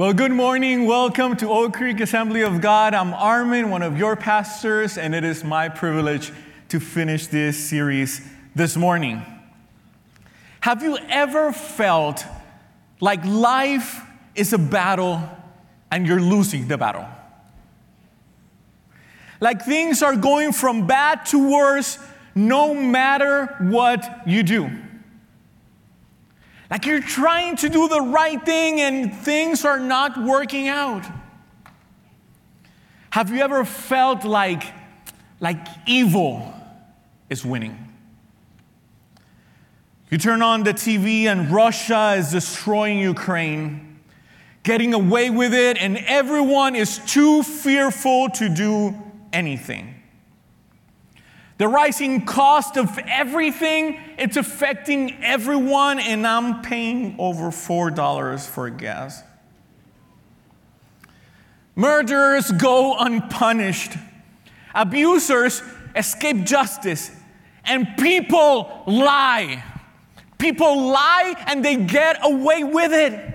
Well, good morning. Welcome to Oak Creek Assembly of God. I'm Armin, one of your pastors, and it is my privilege to finish this series this morning. Have you ever felt like life is a battle and you're losing the battle? Like things are going from bad to worse no matter what you do. Like you're trying to do the right thing and things are not working out. Have you ever felt like evil is winning? You turn on the TV and Russia is destroying Ukraine, getting away with it, and everyone is too fearful to do anything. The rising cost of everything, it's affecting everyone, and I'm paying over $4 for gas. Murderers go unpunished. Abusers escape justice. And people lie. People lie and they get away with it.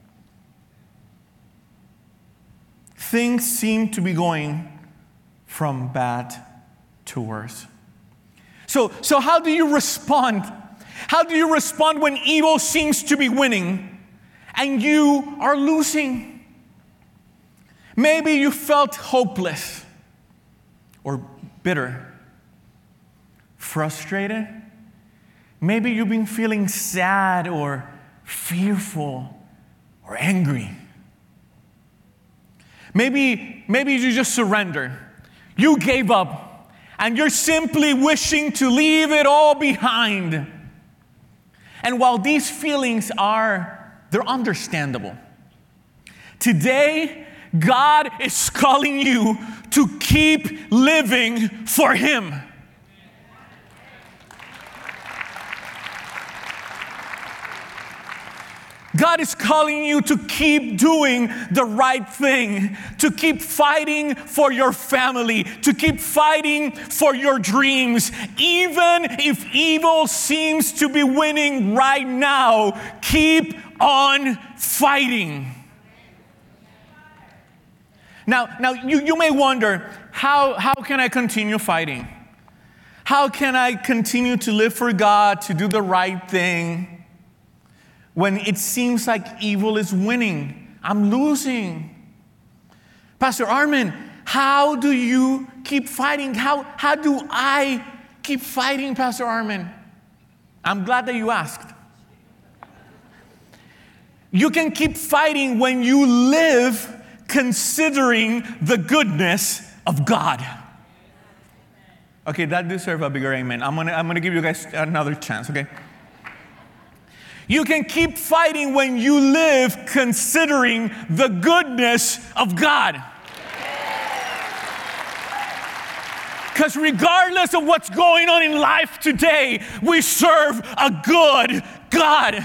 Things seem to be going from bad to worse. So how do you respond? How do you respond when evil seems to be winning and you are losing? Maybe you felt hopeless or bitter, frustrated. Maybe you've been feeling sad or fearful or angry. Maybe you just surrendered. You gave up. And you're simply wishing to leave it all behind. And while these feelings they're understandable. Today, God is calling you to keep living for Him. God is calling you to keep doing the right thing, to keep fighting for your family, to keep fighting for your dreams. Even if evil seems to be winning right now, keep on fighting. Now you may wonder, how can I continue fighting? How can I continue to live for God, to do the right thing, when it seems like evil is winning? I'm losing. Pastor Armin, how do you keep fighting? How do I keep fighting, Pastor Armin? I'm glad that you asked. You can keep fighting when you live considering the goodness of God. Okay, that deserves a bigger amen. I'm gonna give you guys another chance, okay? You can keep fighting when you live considering the goodness of God. Because regardless of what's going on in life today, we serve a good God.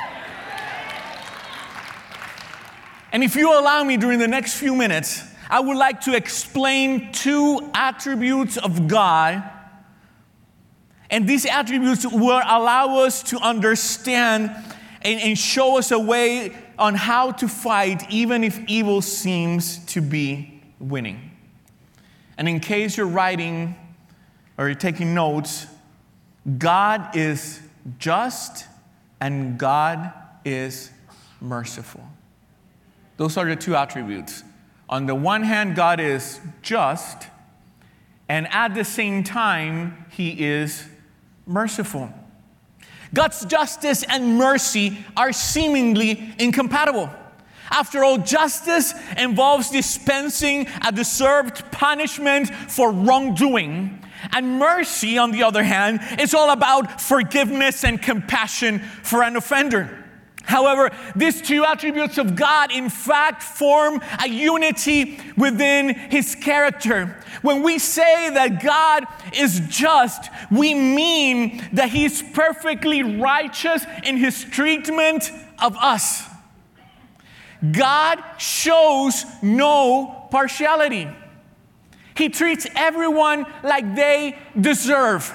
And if you allow me during the next few minutes, I would like to explain two attributes of God. And these attributes will allow us to understand and show us a way on how to fight even if evil seems to be winning. And in case you're writing or you're taking notes, God is just and God is merciful. Those are the two attributes. On the one hand, God is just, and at the same time, He is merciful. God's justice and mercy are seemingly incompatible. After all, justice involves dispensing a deserved punishment for wrongdoing, and mercy, on the other hand, is all about forgiveness and compassion for an offender. However, these two attributes of God, in fact, form a unity within His character. When we say that God is just, we mean that He's perfectly righteous in His treatment of us. God shows no partiality. He treats everyone like they deserve.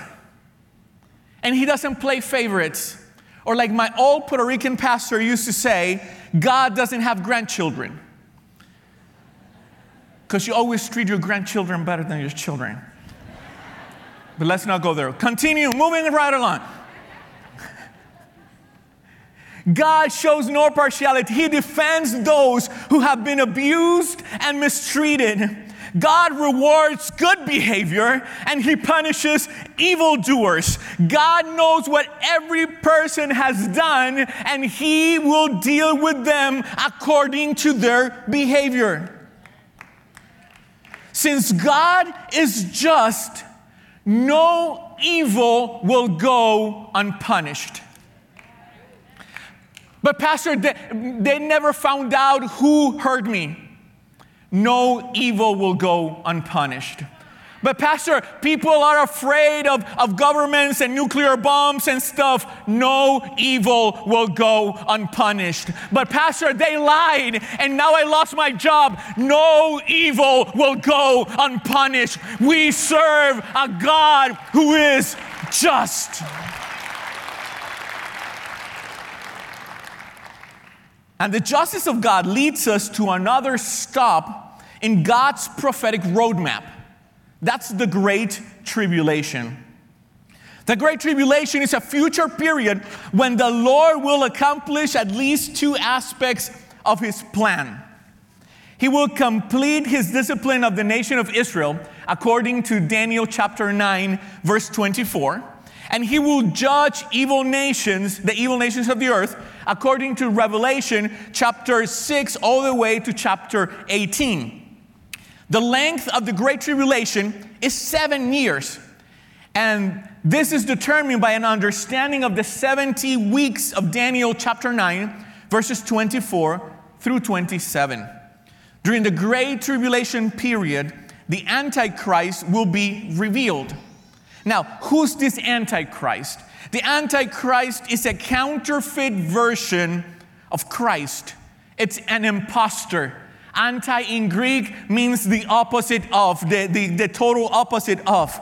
And He doesn't play favorites. Or like my old Puerto Rican pastor used to say, God doesn't have grandchildren. Because you always treat your grandchildren better than your children. But let's not go there. Continue, moving right along. God shows no partiality. He defends those who have been abused and mistreated. God rewards good behavior and He punishes evildoers. God knows what every person has done and He will deal with them according to their behavior. Since God is just, no evil will go unpunished. But Pastor, they never found out who hurt me. No evil will go unpunished. But Pastor, people are afraid of governments and nuclear bombs and stuff. No evil will go unpunished. But Pastor, they lied and now I lost my job. No evil will go unpunished. We serve a God who is just. And the justice of God leads us to another stop in God's prophetic roadmap. That's the Great Tribulation. The Great Tribulation is a future period when the Lord will accomplish at least two aspects of His plan. He will complete His discipline of the nation of Israel, according to Daniel chapter 9, verse 24. And He will judge evil nations, the evil nations of the earth, according to Revelation chapter 6 all the way to chapter 18. The length of the Great Tribulation is 7 years. And this is determined by an understanding of the 70 weeks of Daniel chapter 9, verses 24 through 27. During the Great Tribulation period, the Antichrist will be revealed. Now, who's this Antichrist? The Antichrist is a counterfeit version of Christ. It's an imposter. Anti in Greek means the opposite of, the total opposite of.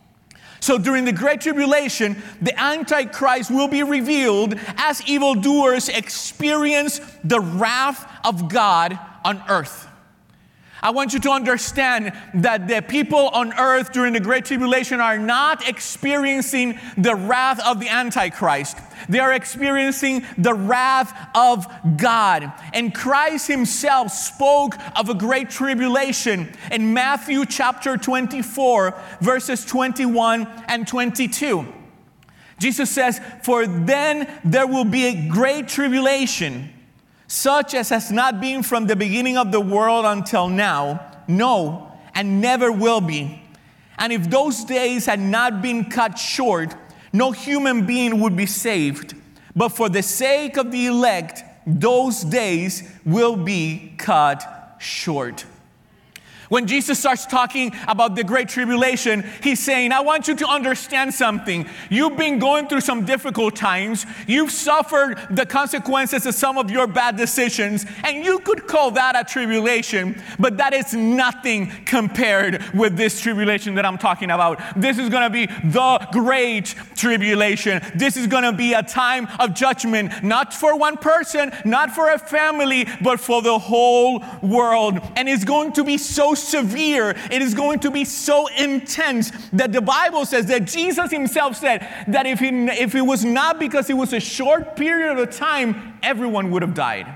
So during the Great Tribulation, the Antichrist will be revealed as evildoers experience the wrath of God on earth. I want you to understand that the people on earth during the Great Tribulation are not experiencing the wrath of the Antichrist. They are experiencing the wrath of God. And Christ Himself spoke of a great tribulation in Matthew chapter 24, verses 21 and 22. Jesus says, "For then there will be a great tribulation, such as has not been from the beginning of the world until now, no, and never will be. And if those days had not been cut short, no human being would be saved. But for the sake of the elect, those days will be cut short." When Jesus starts talking about the Great Tribulation, He's saying, I want you to understand something. You've been going through some difficult times. You've suffered the consequences of some of your bad decisions. And you could call that a tribulation, but that is nothing compared with this tribulation that I'm talking about. This is going to be the Great Tribulation. This is going to be a time of judgment, not for one person, not for a family, but for the whole world. And it's going to be so severe, it is going to be so intense that the Bible says that Jesus Himself said that if it was not because it was a short period of time, everyone would have died.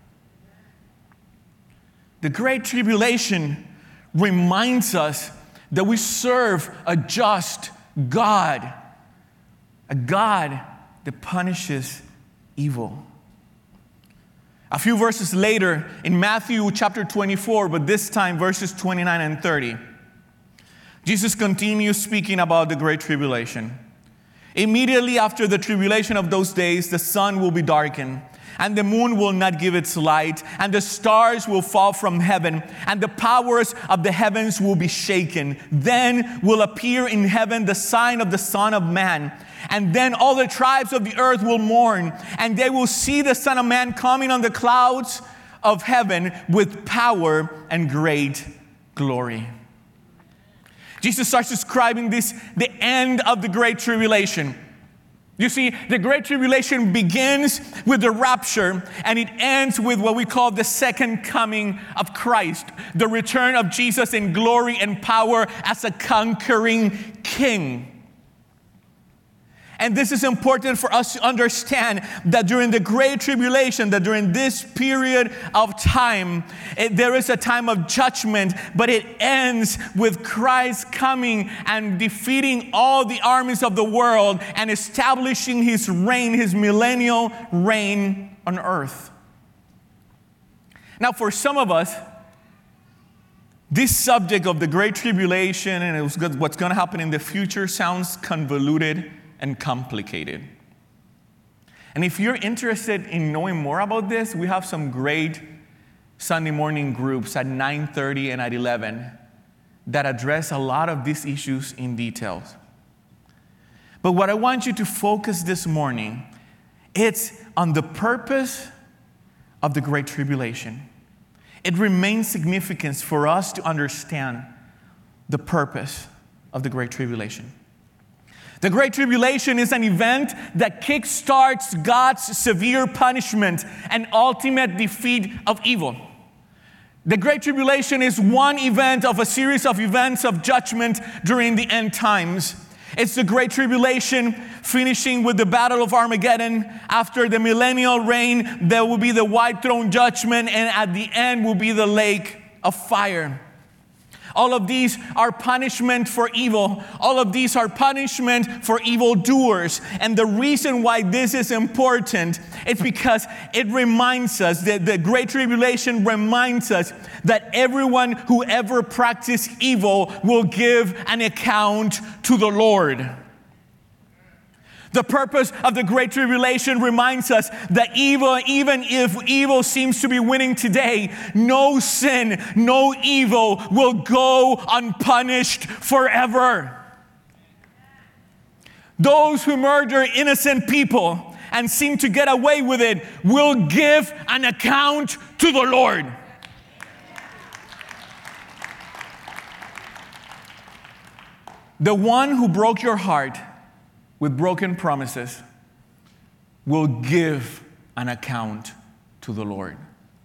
The Great Tribulation reminds us that we serve a just God, a God that punishes evil. A few verses later in Matthew chapter 24, but this time verses 29 and 30, Jesus continues speaking about the Great Tribulation. "Immediately after the tribulation of those days, the sun will be darkened, and the moon will not give its light, and the stars will fall from heaven, and the powers of the heavens will be shaken. Then will appear in heaven the sign of the Son of Man. And then all the tribes of the earth will mourn, and they will see the Son of Man coming on the clouds of heaven with power and great glory." Jesus starts describing this, the end of the Great Tribulation. You see, the Great Tribulation begins with the rapture, and it ends with what we call the second coming of Christ, the return of Jesus in glory and power as a conquering king. And this is important for us to understand that during the Great Tribulation, that during this period of time, there is a time of judgment, but it ends with Christ coming and defeating all the armies of the world and establishing his reign, his millennial reign on earth. Now, for some of us, this subject of the Great Tribulation and what's going to happen in the future sounds convoluted and complicated. And if you're interested in knowing more about this, we have some great Sunday morning groups at 9:30 and at 11 that address a lot of these issues in details. But what I want you to focus this morning, it's on the purpose of the Great Tribulation. It remains significant for us to understand the purpose of the Great Tribulation. The Great Tribulation is an event that kickstarts God's severe punishment and ultimate defeat of evil. The Great Tribulation is one event of a series of events of judgment during the end times. It's the Great Tribulation finishing with the Battle of Armageddon. After the millennial reign, there will be the white throne judgment, and at the end will be the lake of fire. All of these are punishment for evil. All of these are punishment for evildoers. And the reason why this is important is because it reminds us, that the Great Tribulation reminds us that everyone who ever practiced evil will give an account to the Lord. The purpose of the Great Tribulation reminds us that evil, even if evil seems to be winning today, no sin, no evil will go unpunished forever. Those who murder innocent people and seem to get away with it will give an account to the Lord. The one who broke your heart with broken promises will give an account to the Lord.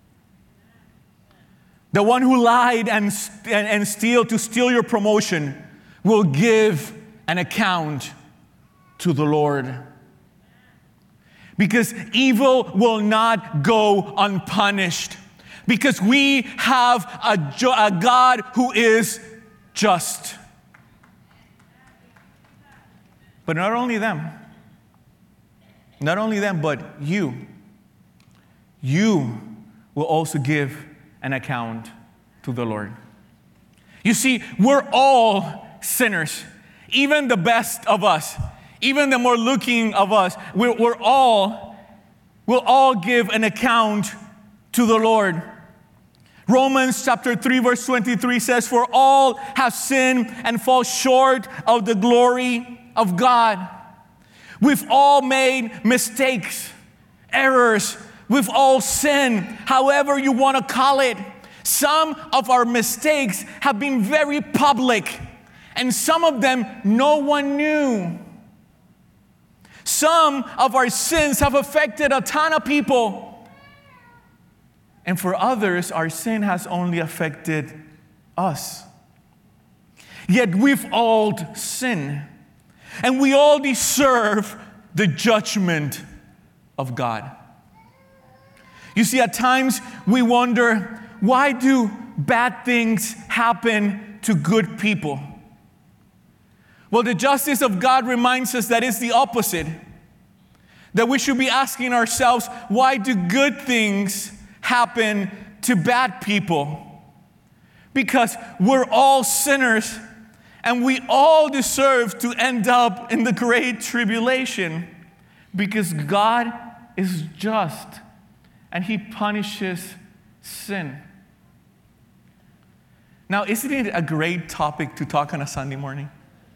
The one who lied and steal your promotion will give an account to the Lord. Because evil will not go unpunished. Because we have a God who is just. But not only them, but you will also give an account to the Lord. You see, we're all sinners. Even the best of us, even the more looking of us, we'll all give an account to the Lord. Romans chapter 3 verse 23 says, "For all have sinned and fall short of the glory of God." We've all made mistakes, errors. We've all sinned, however you want to call it. Some of our mistakes have been very public, and some of them no one knew. Some of our sins have affected a ton of people, and for others, our sin has only affected us. Yet we've all sinned. And we all deserve the judgment of God. You see, at times we wonder, why do bad things happen to good people? Well, the justice of God reminds us that it's the opposite. That we should be asking ourselves, why do good things happen to bad people? Because we're all sinners. And we all deserve to end up in the Great Tribulation because God is just and He punishes sin. Now, isn't it a great topic to talk on a Sunday morning?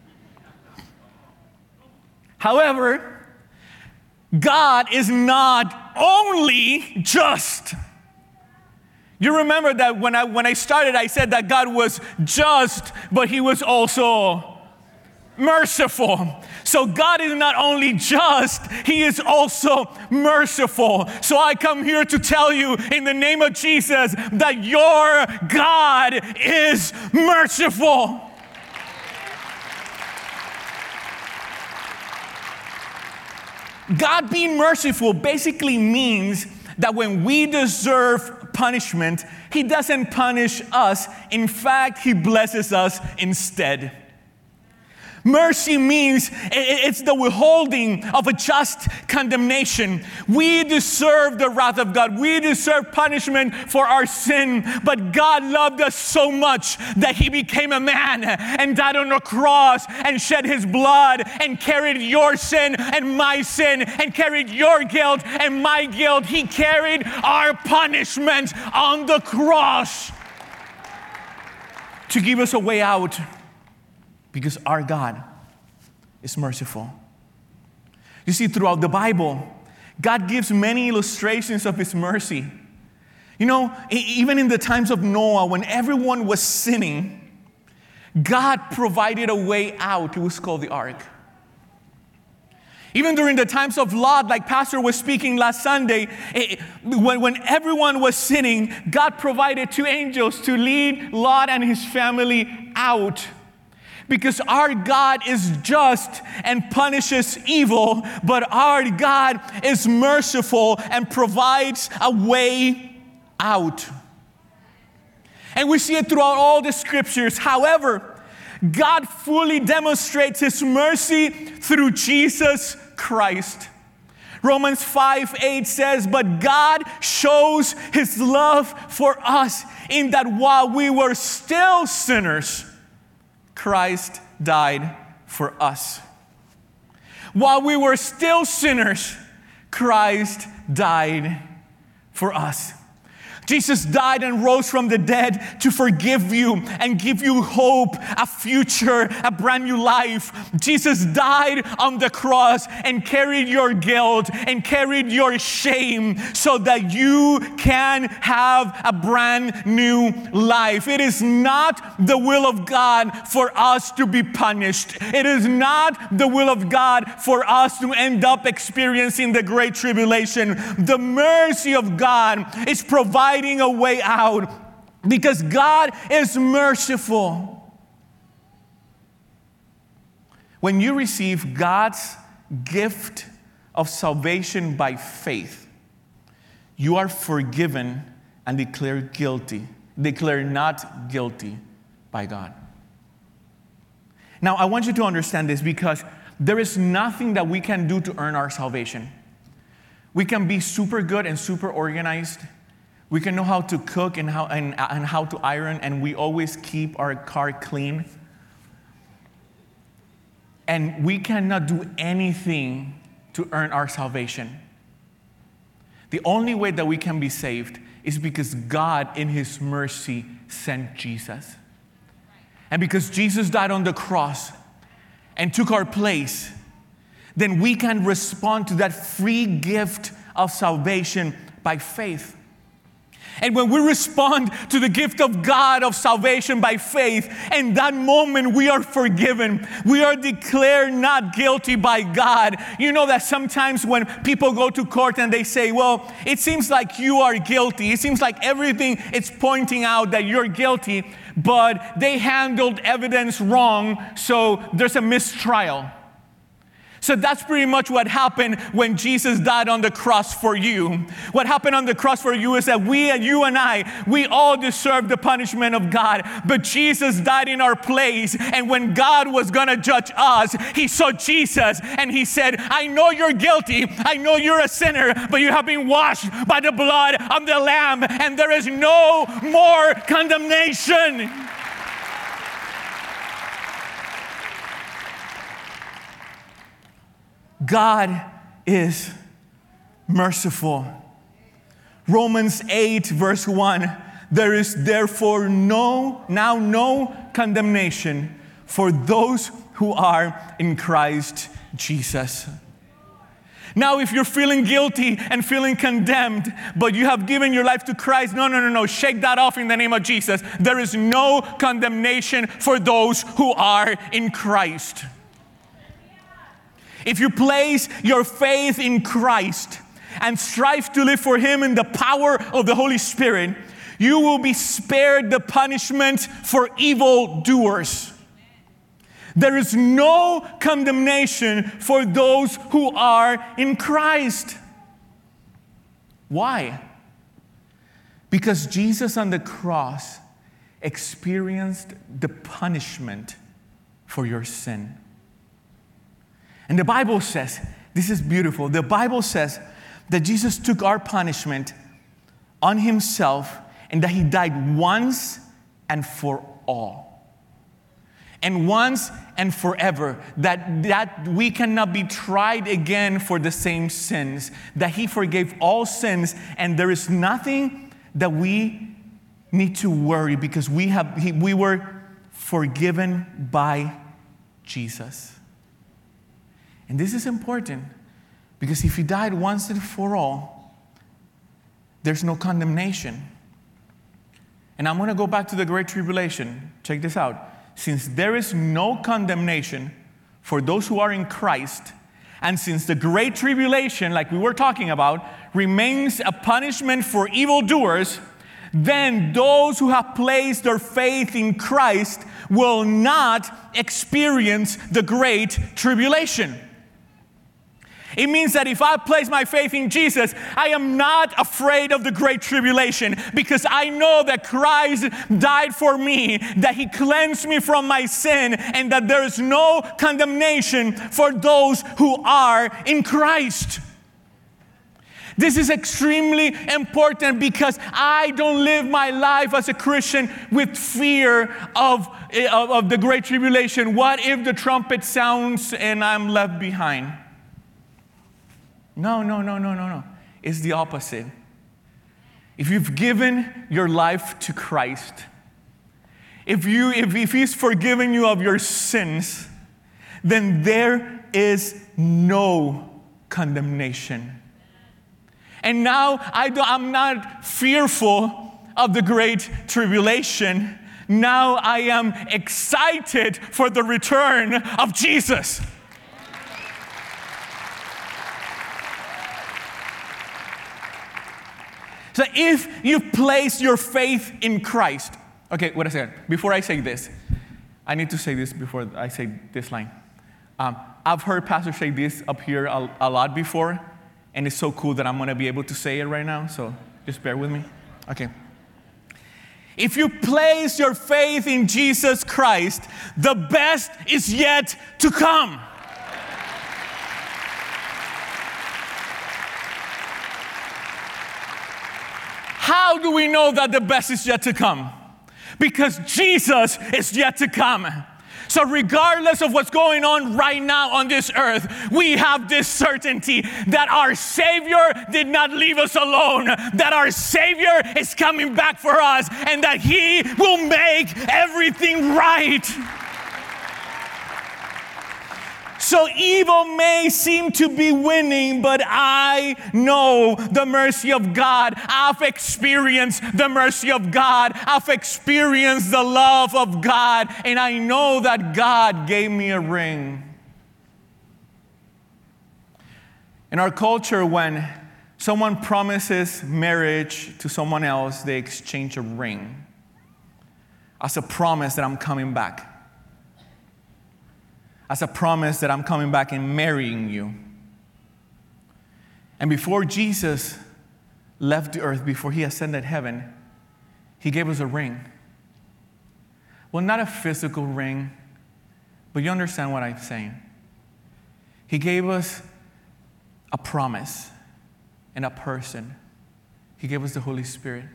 However, God is not only just. You remember that when I started, I said that God was just, but He was also merciful. So God is not only just, He is also merciful. So I come here to tell you in the name of Jesus that your God is merciful. God being merciful basically means that when we deserve punishment, He doesn't punish us. In fact, He blesses us instead. Mercy means it's the withholding of a just condemnation. We deserve the wrath of God. We deserve punishment for our sin. But God loved us so much that He became a man and died on a cross and shed His blood and carried your sin and my sin and carried your guilt and my guilt. He carried our punishment on the cross to give us a way out. Because our God is merciful. You see, throughout the Bible, God gives many illustrations of His mercy. You know, even in the times of Noah, when everyone was sinning, God provided a way out. It was called the ark. Even during the times of Lot, like Pastor was speaking last Sunday, when everyone was sinning, God provided 2 angels to lead Lot and his family out. Because our God is just and punishes evil, but our God is merciful and provides a way out. And we see it throughout all the scriptures. However, God fully demonstrates His mercy through Jesus Christ. Romans 5:8 says, "But God shows His love for us in that while we were still sinners, Christ died for us." While we were still sinners, Christ died for us. Jesus died and rose from the dead to forgive you and give you hope, a future, a brand new life. Jesus died on the cross and carried your guilt and carried your shame so that you can have a brand new life. It is not the will of God for us to be punished. It is not the will of God for us to end up experiencing the great tribulation. The mercy of God is providing a way out because God is merciful. When you receive God's gift of salvation by faith, you are forgiven and declared not guilty by God. Now, I want you to understand this because there is nothing that we can do to earn our salvation. We can be super good and super organized. We can know how to cook and how to iron, and we always keep our car clean. And we cannot do anything to earn our salvation. The only way that we can be saved is because God, in His mercy, sent Jesus. And because Jesus died on the cross and took our place, then we can respond to that free gift of salvation by faith. And when we respond to the gift of God of salvation by faith, in that moment we are forgiven. We are declared not guilty by God. You know that sometimes when people go to court and they say, well, it seems like you are guilty. It seems like everything is pointing out that you're guilty, but they handled evidence wrong, so there's a mistrial. So that's pretty much what happened when Jesus died on the cross for you. What happened on the cross for you is that you and I, we all deserve the punishment of God. But Jesus died in our place. And when God was going to judge us, He saw Jesus and He said, I know you're guilty. I know you're a sinner, but you have been washed by the blood of the Lamb. And there is no more condemnation. God is merciful. Romans 8 verse 1, there is therefore no condemnation for those who are in Christ Jesus. Now, if you're feeling guilty and feeling condemned, but you have given your life to Christ, no. Shake that off in the name of Jesus. There is no condemnation for those who are in Christ. if you place your faith in Christ and strive to live for Him in the power of the Holy Spirit, you will be spared the punishment for evildoers. There is no condemnation for those who are in Christ. Why? Because Jesus on the cross experienced the punishment for your sin. And the Bible says, this is beautiful, the Bible says that Jesus took our punishment on Himself and that He died once and for all. And once and forever, that we cannot be tried again for the same sins, that He forgave all sins, and there is nothing that we need to worry because we were forgiven by Jesus. And this is important because if He died once and for all, there's no condemnation. And I'm going to go back to the Great Tribulation. Check this out. Since there is no condemnation for those who are in Christ, and since the Great Tribulation, like we were talking about, remains a punishment for evildoers, then those who have placed their faith in Christ will not experience the Great Tribulation. It means that if I place my faith in Jesus, I am not afraid of the Great Tribulation because I know that Christ died for me, that He cleansed me from my sin, and that there is no condemnation for those who are in Christ. This is extremely important because I don't live my life as a Christian with fear of the Great Tribulation. What if the trumpet sounds and I'm left behind? No. It's the opposite. If you've given your life to Christ, if He's forgiven you of your sins, then there is no condemnation. And now I'm not fearful of the Great Tribulation. Now I am excited for the return of Jesus. So if you place your faith in Christ, okay, wait a second. Before I say this, I need to say this before I say this line. I've heard pastors say this up here a lot before, and it's so cool that I'm going to be able to say it right now, so just bear with me. Okay. If you place your faith in Jesus Christ, the best is yet to come. How do we know that the best is yet to come? Because Jesus is yet to come. So regardless of what's going on right now on this earth, we have this certainty that our Savior did not leave us alone, that our Savior is coming back for us, and that He will make everything right. So evil may seem to be winning, but I know the mercy of God. I've experienced the mercy of God. I've experienced the love of God. And I know that God gave me a ring. In our culture, when someone promises marriage to someone else, they exchange a ring as a promise that I'm coming back. As a promise that I'm coming back and marrying you. And before Jesus left the earth, before He ascended heaven, He gave us a ring. Well, not a physical ring, but you understand what I'm saying. He gave us a promise and a person. He gave us the Holy Spirit.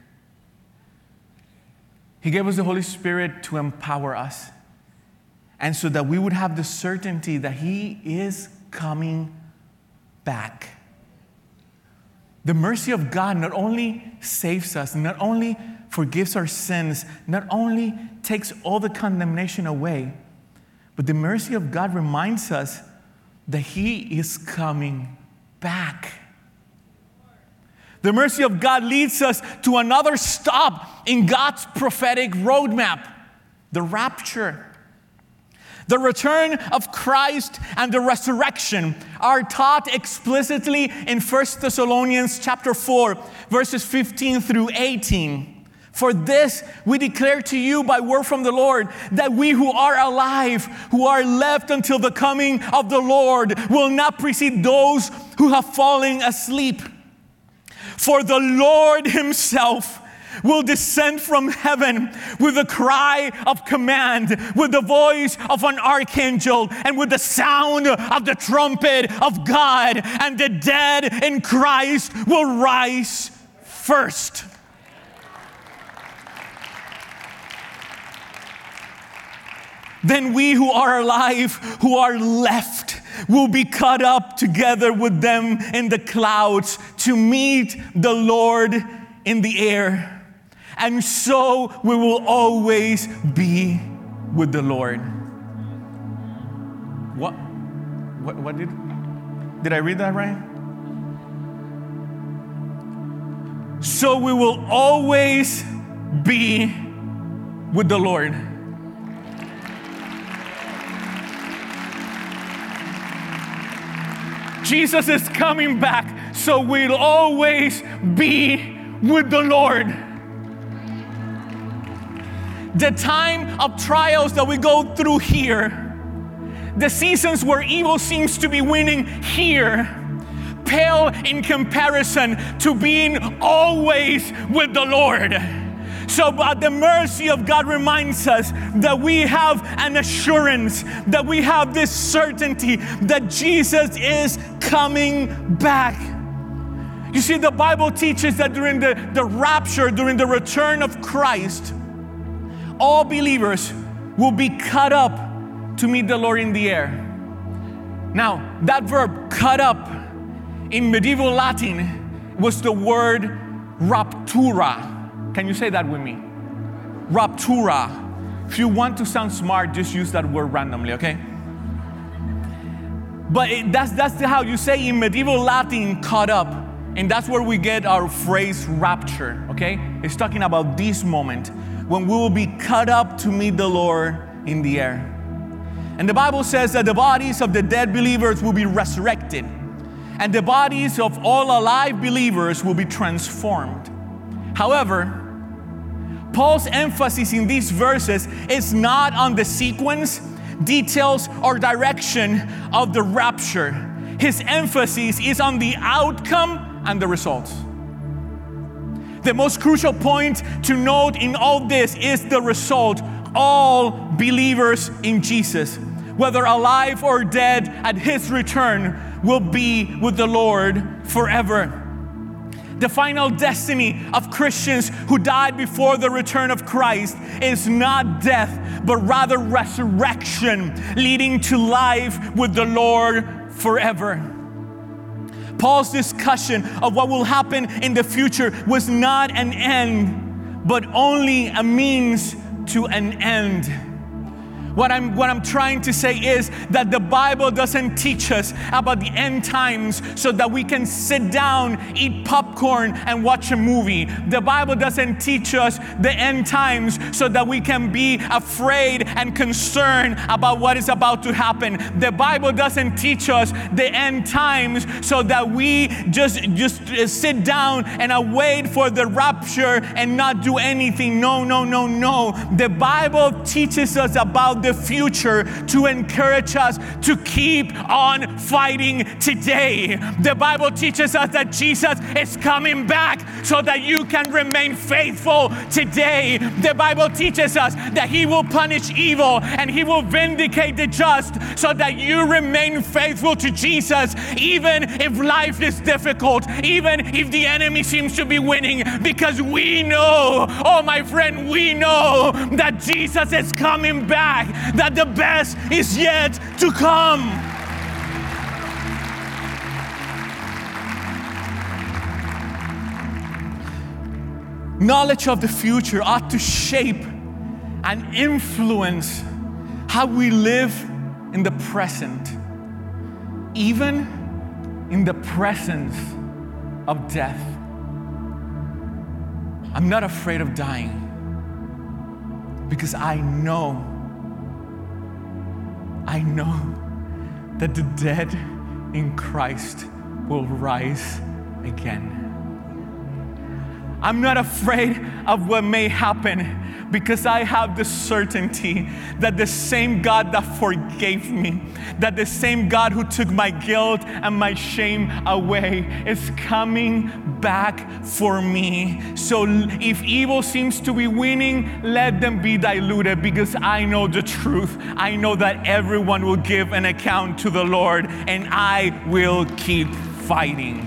He gave us the Holy Spirit to empower us. And so that we would have the certainty that He is coming back. The mercy of God not only saves us, not only forgives our sins, not only takes all the condemnation away, but the mercy of God reminds us that He is coming back. The mercy of God leads us to another stop in God's prophetic roadmap, the rapture. The return of Christ and the resurrection are taught explicitly in 1 Thessalonians chapter 4, verses 15 through 18. For this we declare to you by word from the Lord, that we who are alive, who are left until the coming of the Lord, will not precede those who have fallen asleep. For the Lord himself will descend from heaven with a cry of command, with the voice of an archangel, and with the sound of the trumpet of God, and the dead in Christ will rise first. Then we who are alive, who are left, will be caught up together with them in the clouds to meet the Lord in the air. And so we will always be with the Lord. What did I read that right? So we will always be with the Lord. Jesus is coming back, so we'll always be with the Lord. The time of trials that we go through here, the seasons where evil seems to be winning here, pale in comparison to being always with the Lord. So, but the mercy of God reminds us that we have an assurance, that we have this certainty that Jesus is coming back. You see, the Bible teaches that during the rapture, during the return of Christ, all believers will be caught up to meet the Lord in the air. Now, that verb, caught up, in medieval Latin was the word raptura. Can you say that with me? Raptura. If you want to sound smart, just use that word randomly, okay? But that's how you say in medieval Latin, caught up. And that's where we get our phrase rapture, okay? It's talking about this moment when we will be caught up to meet the Lord in the air. And the Bible says that the bodies of the dead believers will be resurrected, and the bodies of all alive believers will be transformed. However, Paul's emphasis in these verses is not on the sequence, details, or direction of the rapture. His emphasis is on the outcome and the results. The most crucial point to note in all this is the result. All believers in Jesus, whether alive or dead, at His return will be with the Lord forever. The final destiny of Christians who died before the return of Christ is not death, but rather resurrection, leading to life with the Lord forever. Paul's discussion of what will happen in the future was not an end, but only a means to an end. What I'm trying to say is that the Bible doesn't teach us about the end times so that we can sit down, eat popcorn, and watch a movie. The Bible doesn't teach us the end times so that we can be afraid and concerned about what is about to happen. The Bible doesn't teach us the end times so that we just sit down and await for the rapture and not do anything. No. The Bible teaches us about the future to encourage us to keep on fighting today. The Bible teaches us that Jesus is coming back so that you can remain faithful today. The Bible teaches us that He will punish evil and He will vindicate the just so that you remain faithful to Jesus, even if life is difficult, even if the enemy seems to be winning, because we know, oh my friend, we know that Jesus is coming back, that the best is yet to come. Knowledge of the future ought to shape and influence how we live in the present, even in the presence of death. I'm not afraid of dying because I know I know that the dead in Christ will rise again. I'm not afraid of what may happen because I have the certainty that the same God that forgave me, that the same God who took my guilt and my shame away is coming back for me. So if evil seems to be winning, let them be diluted, because I know the truth. I know that everyone will give an account to the Lord, and I will keep fighting.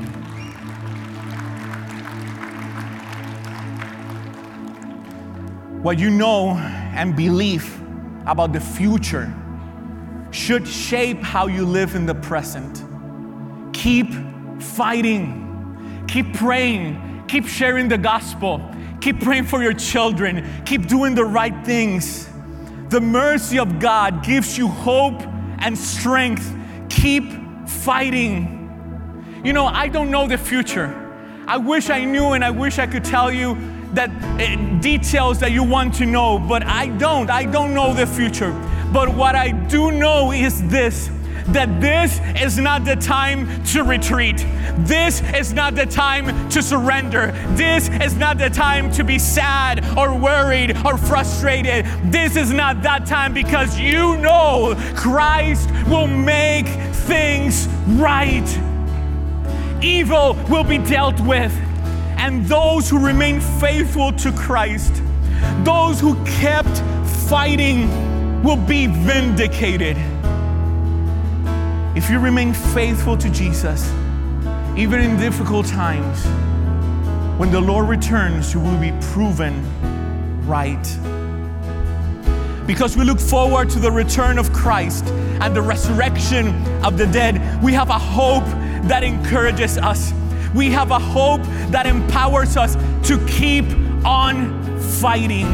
What you know and believe about the future should shape how you live in the present. Keep fighting. Keep praying. Keep sharing the gospel. Keep praying for your children. Keep doing the right things. The mercy of God gives you hope and strength. Keep fighting. You know, I don't know the future. I wish I knew, and I wish I could tell you that details that you want to know, but I don't know the future. But what I do know is this, that this is not the time to retreat. This is not the time to surrender. This is not the time to be sad or worried or frustrated. This is not that time, because you know Christ will make things right. Evil will be dealt with. And those who remain faithful to Christ, those who kept fighting, will be vindicated. If you remain faithful to Jesus, even in difficult times, when the Lord returns, you will be proven right. Because we look forward to the return of Christ and the resurrection of the dead, we have a hope that encourages us. We have a hope that empowers us to keep on fighting.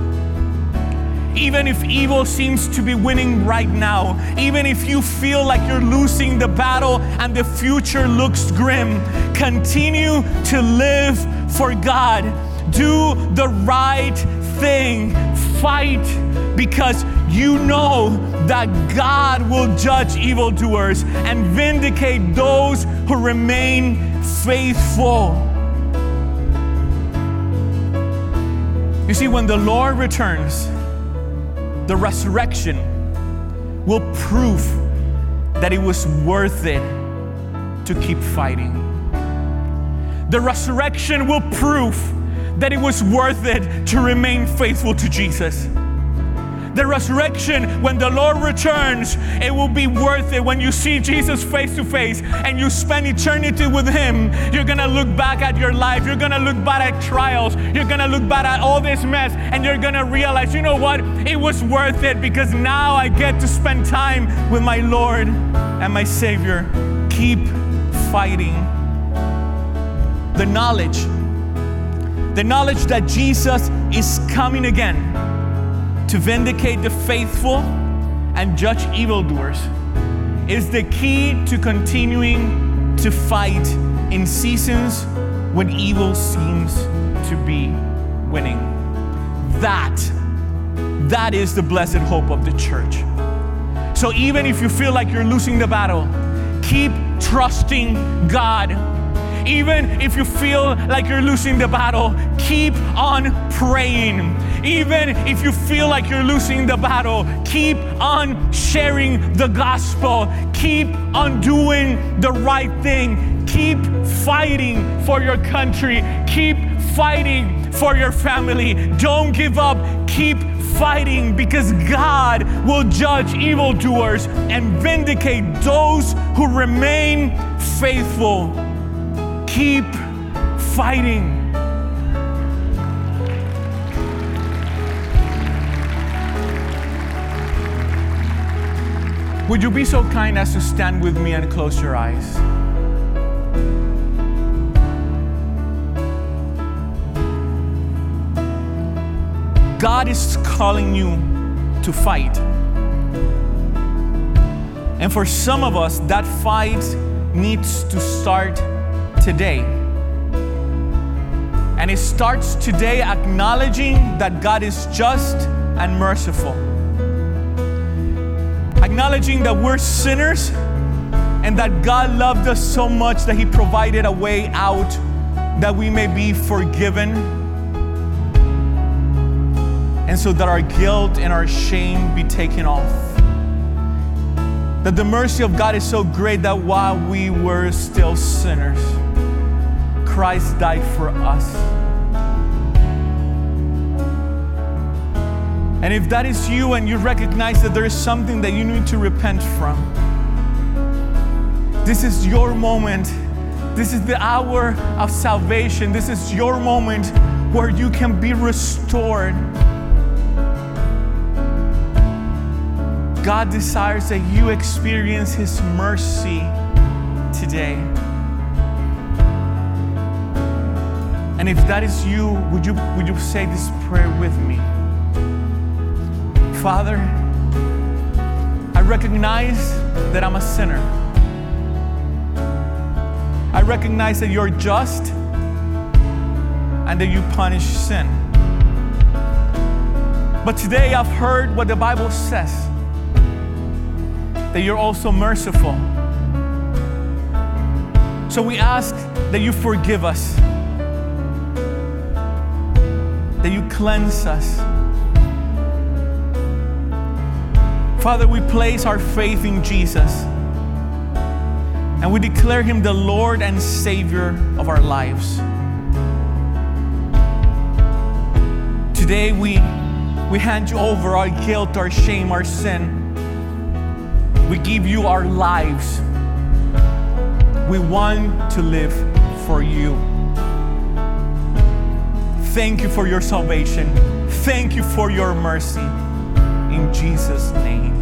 Even if evil seems to be winning right now, even if you feel like you're losing the battle and the future looks grim, continue to live for God. Do the right thing. Fight, because you know that God will judge evildoers and vindicate those who remain faithful. You see, when the Lord returns, the resurrection will prove that it was worth it to keep fighting. The resurrection will prove that it was worth it to remain faithful to Jesus. The resurrection, when the Lord returns, it will be worth it. When you see Jesus face to face and you spend eternity with Him, you're gonna look back at your life, you're gonna look back at trials, you're gonna look back at all this mess, and you're gonna realize, you know what? It was worth it, because now I get to spend time with my Lord and my Savior. Keep fighting. The knowledge that Jesus is coming again to vindicate the faithful and judge evildoers is the key to continuing to fight in seasons when evil seems to be winning. That is the blessed hope of the church. So even if you feel like you're losing the battle, keep trusting God. Even if you feel like you're losing the battle, keep on praying. Even if you feel like you're losing the battle, keep on sharing the gospel. Keep on doing the right thing. Keep fighting for your country. Keep fighting for your family. Don't give up. Keep fighting, because God will judge evildoers and vindicate those who remain faithful. Keep fighting. Would you be so kind as to stand with me and close your eyes? God is calling you to fight. And for some of us, that fight needs to start today. And it starts today acknowledging that God is just and merciful. Acknowledging that we're sinners and that God loved us so much that He provided a way out that we may be forgiven. And so that our guilt and our shame be taken off. That the mercy of God is so great that while we were still sinners, Christ died for us. And if that is you and you recognize that there is something that you need to repent from, this is your moment. This is the hour of salvation. This is your moment where you can be restored. God desires that you experience His mercy today. And if that is you, would you say this prayer with me? Father, I recognize that I'm a sinner. I recognize that You're just and that You punish sin. But today I've heard what the Bible says, that You're also merciful. So we ask that You forgive us, that You cleanse us. Father, we place our faith in Jesus and we declare Him the Lord and Savior of our lives. Today we hand You over our guilt, our shame, our sin. We give You our lives. We want to live for You. Thank You for Your salvation. Thank You for Your mercy. In Jesus' name.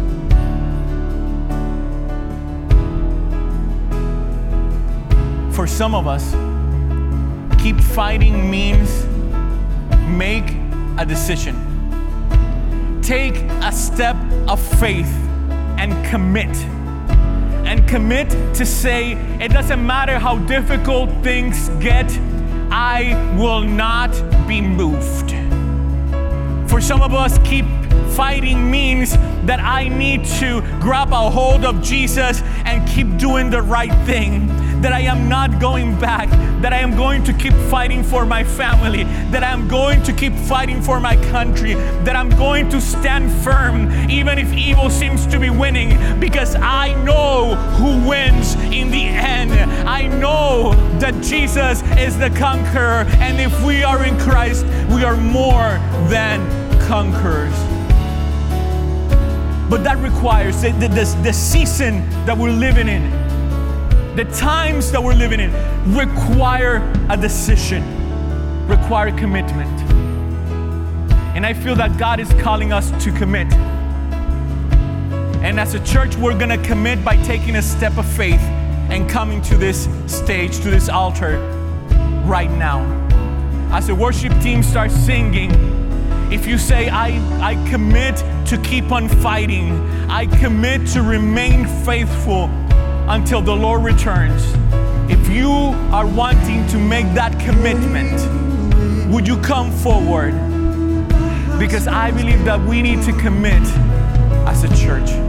For some of us, keep fighting means make a decision. Take a step of faith and commit. And commit to say, it doesn't matter how difficult things get, I will not be moved. For some of us, keep fighting means that I need to grab a hold of Jesus and keep doing the right thing. That I am not going back, that I am going to keep fighting for my family, that I am going to keep fighting for my country, that I'm going to stand firm even if evil seems to be winning, because I know who wins in the end. I know that Jesus is the conqueror, and if we are in Christ, we are more than conquerors. But that requires the season that we're living in, the times that we're living in, require a decision, require commitment. And I feel that God is calling us to commit. And as a church, we're going to commit by taking a step of faith and coming to this stage, to this altar right now. As the worship team starts singing, if you say, I commit to keep on fighting, I commit to remain faithful until the Lord returns. If you are wanting to make that commitment, would you come forward? Because I believe that we need to commit as a church.